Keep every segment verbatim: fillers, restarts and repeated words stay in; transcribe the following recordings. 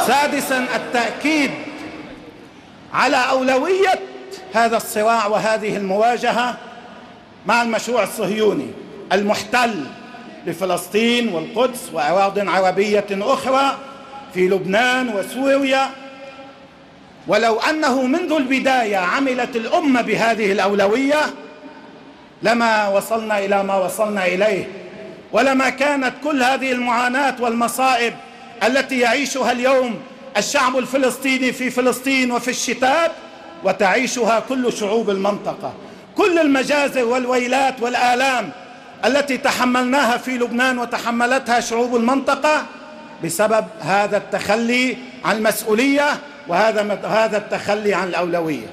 سادسا التأكيد على أولوية هذا الصراع وهذه المواجهة مع المشروع الصهيوني المحتل لفلسطين والقدس وأراضٍ عربية أخرى في لبنان وسوريا. ولو أنه منذ البداية عملت الأمة بهذه الأولوية لما وصلنا إلى ما وصلنا إليه، ولما كانت كل هذه المعاناة والمصائب التي يعيشها اليوم الشعب الفلسطيني في فلسطين وفي الشتات وتعيشها كل شعوب المنطقة. كل المجازر والويلات والآلام التي تحملناها في لبنان وتحملتها شعوب المنطقة بسبب هذا التخلي عن المسؤولية وهذا هذا التخلي عن الأولوية.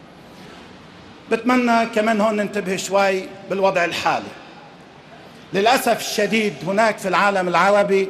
بتمنى كمان هون ننتبه شوي بالوضع الحالي. للأسف الشديد هناك في العالم العربي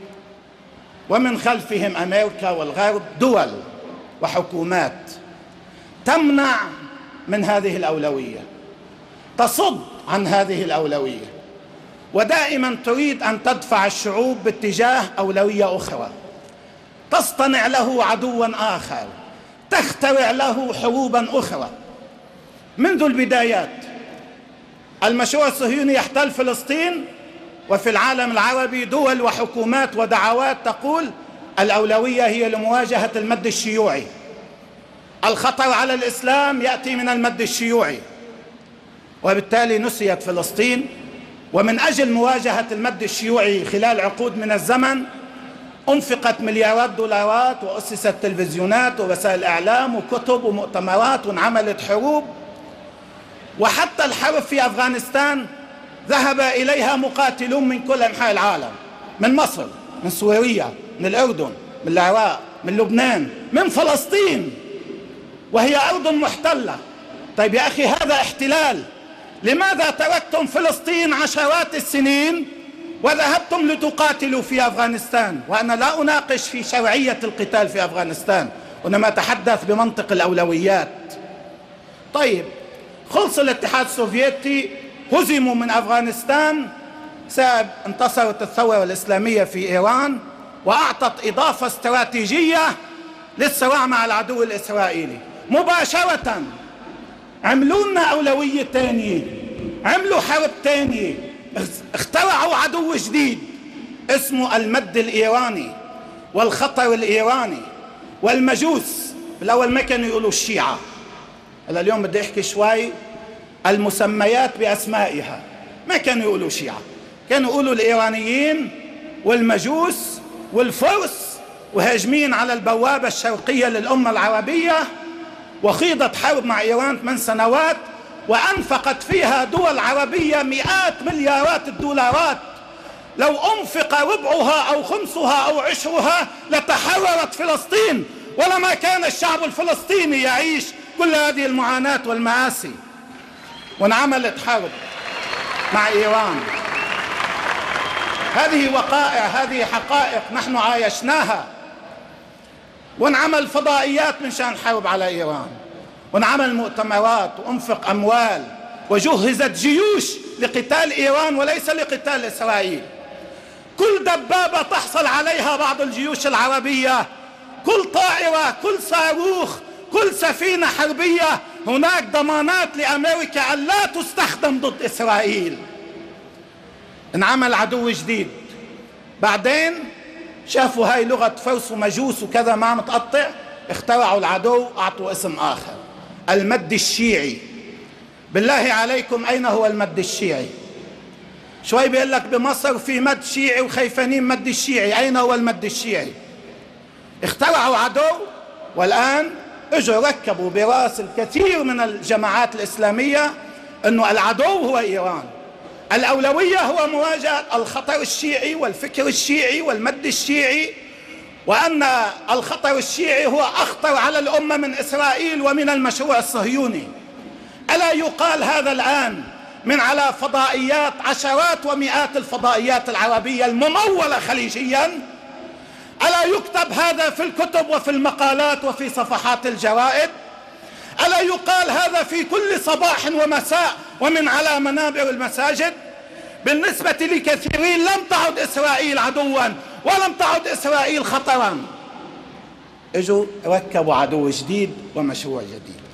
ومن خلفهم أمريكا والغرب دول وحكومات تمنع من هذه الأولوية، تصد عن هذه الأولوية، ودائما تريد أن تدفع الشعوب باتجاه أولوية أخرى، تصطنع له عدوا آخر، تخترع له حروبا أخرى. منذ البدايات المشروع الصهيوني يحتل فلسطين، وفي العالم العربي دول وحكومات ودعوات تقول الأولوية هي لمواجهة المد الشيوعي، الخطر على الإسلام يأتي من المد الشيوعي، وبالتالي نسيت فلسطين. ومن أجل مواجهة المد الشيوعي خلال عقود من الزمن أنفقت مليارات دولارات وأسست تلفزيونات ووسائل إعلام وكتب ومؤتمرات وانعملت حروب، وحتى الحرب في أفغانستان ذهب إليها مقاتلون من كل أنحاء العالم، من مصر، من سوريا، من الأردن، من العراق، من لبنان، من فلسطين، وهي أرض محتلة. طيب يا أخي هذا احتلال، لماذا تركتم فلسطين عشرات السنين وذهبتم لتقاتلوا في أفغانستان؟ وأنا لا أناقش في شرعية القتال في أفغانستان، وإنما أتحدث بمنطق الأولويات. طيب خلص الاتحاد السوفيتي، هزموا من أفغانستان، ساب انتصرت الثورة الإسلامية في إيران وأعطت إضافة استراتيجية للصراع مع العدو الإسرائيلي. مباشرة عملوا لنا أولوية تانية، عملوا حرب تانية، اخترعوا عدو جديد اسمه المد الإيراني والخطر الإيراني والمجوس. بالأول ما كانوا يقولوا الشيعة، هلا اليوم بدي أحكي شوي المسميات بأسمائها. ما كانوا يقولوا شيعة، كانوا يقولوا الإيرانيين والمجوس والفرس، وهاجمين على البوابة الشرقية للأمة العربية. وخيضت حرب مع إيران ثمان سنوات وأنفقت فيها دول عربية مئات مليارات الدولارات. لو أنفق ربعها أو خمسها أو عشرها لتحررت فلسطين، ولما كان الشعب الفلسطيني يعيش كل هذه المعاناة والمآسي. وانعملت حرب مع إيران. هذه وقائع، هذه حقائق نحن عايشناها. وانعمل فضائيات من شأن الحرب على إيران، وانعمل مؤتمرات وانفق أموال وجهزت جيوش لقتال إيران وليس لقتال إسرائيل. كل دبابة تحصل عليها بعض الجيوش العربية، كل طائرة، كل صاروخ، كل سفينة حربية، هناك ضمانات لأمريكا أن لا تستخدم ضد إسرائيل. انعمل عدو جديد. بعدين شافوا هاي لغة فرس ومجوس وكذا ما متقطع، اخترعوا العدو، أعطوا اسم آخر، المد الشيعي. بالله عليكم أين هو المد الشيعي؟ شوي بيقول لك بمصر في مد شيعي وخيفانين مد الشيعي. أين هو المد الشيعي؟ اخترعوا عدو، والآن اجوا ركبوا براس الكثير من الجماعات الإسلامية أنه العدو هو إيران، الأولوية هو مواجهة الخطر الشيعي والفكر الشيعي والمد الشيعي، وأن الخطر الشيعي هو أخطر على الأمة من إسرائيل ومن المشروع الصهيوني. ألا يقال هذا الآن من على فضائيات، عشرات ومئات الفضائيات العربية الممولة خليجيا؟ ألا يكتب هذا في الكتب وفي المقالات وفي صفحات الجرائد؟ ألا يقال هذا في كل صباح ومساء ومن على منابر المساجد؟ بالنسبة لكثيرين لم تعد إسرائيل عدوا ولم تعد إسرائيل خطرا. اجوا ركبوا عدو جديد ومشروع جديد.